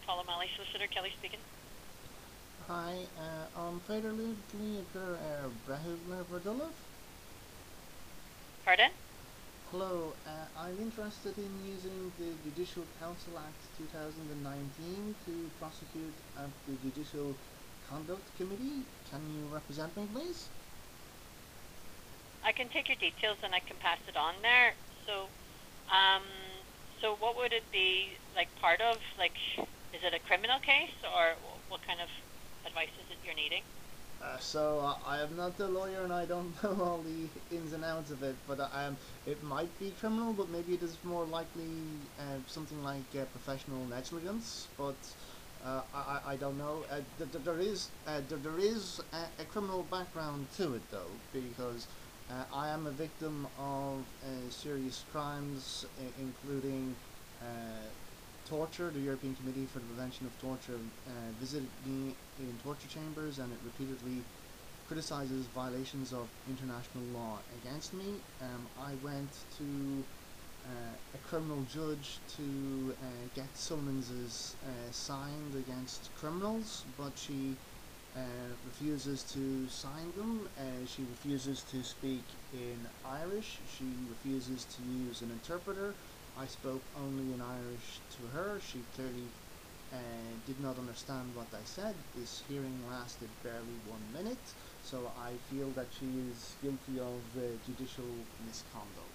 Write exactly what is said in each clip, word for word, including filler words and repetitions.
Paul O'Malley, solicitor. Kelly speaking. Hi, uh, I'm Federally Gur Brehuvner Verdulov. Pardon? Hello, uh, I'm interested in using the Judicial Council Act two thousand nineteen to prosecute at the Judicial Conduct Committee. Can you represent me, please? I can take your details and I can pass it on there. So, um, so what would it be like part of? Like, is it a criminal case or what kind of advice is it you're needing? Uh, so uh, I am not a lawyer and I don't know all the ins and outs of it, but uh, um, it might be criminal, but maybe it is more likely uh, something like uh, professional negligence. But uh, I, I don't know. Uh, th- th- there is uh, th- there is a, a criminal background to it though, because uh, I am a victim of uh, serious crimes, uh, including. Uh, Torture. The European Committee for the Prevention of Torture uh, visited me in torture chambers, and it repeatedly criticizes violations of international law against me. Um, I went to uh, a criminal judge to uh, get summonses uh, signed against criminals, but she uh, refuses to sign them. Uh, she refuses to speak in Irish. She refuses to use an interpreter. I spoke only in Irish to her. She clearly uh, did not understand what I said. This hearing lasted barely one minute, so I feel that she is guilty of uh, judicial misconduct.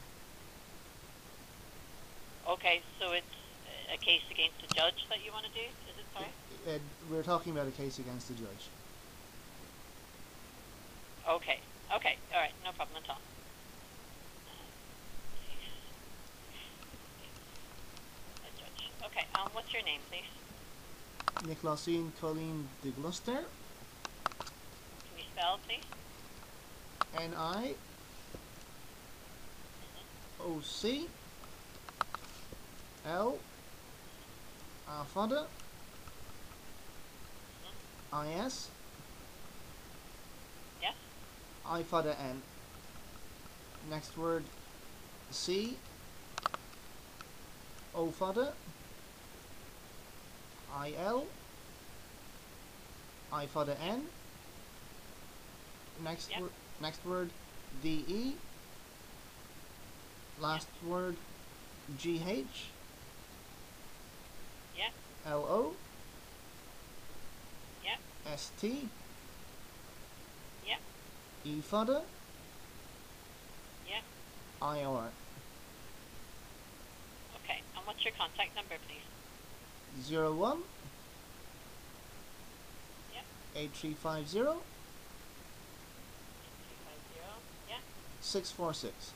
Okay, so it's a case against a judge that you want to do, is it, sorry? Uh, uh, we're talking about a case against the judge. Okay, okay, alright, no problem at all. A judge. Okay, um, what's your name, please? Nicolasin Colleen de Gloucester. Can you spell, please? N I O C L Alfada I S Yes? I Fada N. Next word C O Fada I L I Fada N. Next Yep. word next word D E. Last Yep. word G H Yep. L O Yep. S T Yep. E Fada Yep. I R. Okay, and what's your contact number, please? Zero one Yep. eight three five zero two five zero. Yep. six four six.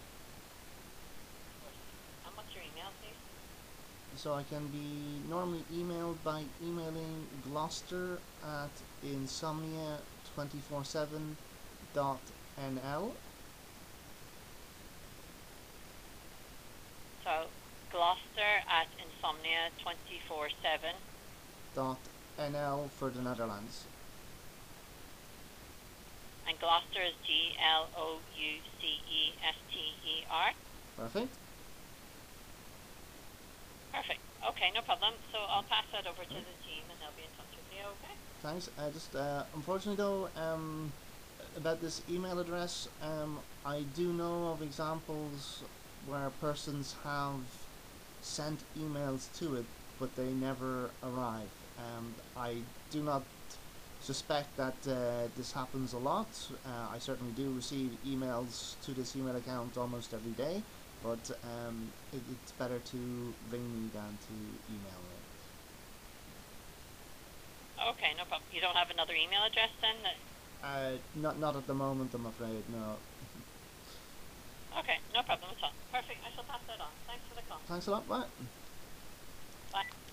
And what's your email, please? So I can be normally emailed by emailing Gloucester at insomnia two four seven dot N L. So, Gloucester at insomnia two four seven. Dot N L for the Netherlands. And Gloucester is G L O U C E S T E R. Perfect. Perfect. Okay, no problem. So I'll pass that over to the team and they'll be in touch with you, okay? Thanks. I just uh, unfortunately though, um, about this email address, um, I do know of examples where persons have sent emails to it, but they never arrive. And I do not suspect that uh, this happens a lot. Uh, I certainly do receive emails to this email account almost every day, but um, it, it's better to ring me than to email me. Okay, no problem. You don't have another email address then? That... Uh, not not at the moment, I'm afraid. No. Okay, no problem at all. Perfect. I shall pass that on. Thanks for the call. Thanks a lot. Bye. Bye.